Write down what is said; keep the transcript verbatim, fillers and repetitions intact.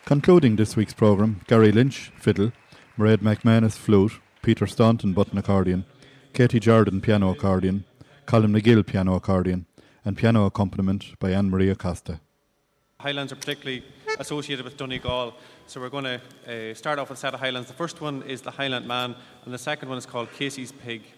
Concluding this week's programme, Gary Lynch, fiddle, Mairead McManus, flute, Peter Staunton, button accordion, Katie Jordan, piano accordion, Colin McGill, piano accordion, and piano accompaniment by Anne-Marie Acosta. Highlands are particularly associated with Donegal, so we're going to uh, start off with a set of Highlands. The first one is the Highland Man, and the second one is called Casey's Pig.